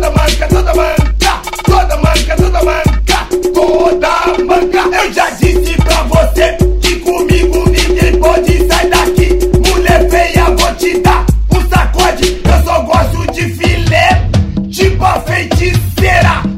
manca, toda manca, toda manca, toda manca, toda manca. Eu já disse pra você que comigo ninguém pode sair daqui. Mulher feia, vou te dar um sacode. Eu só gosto de filé, tipo a feiticeira.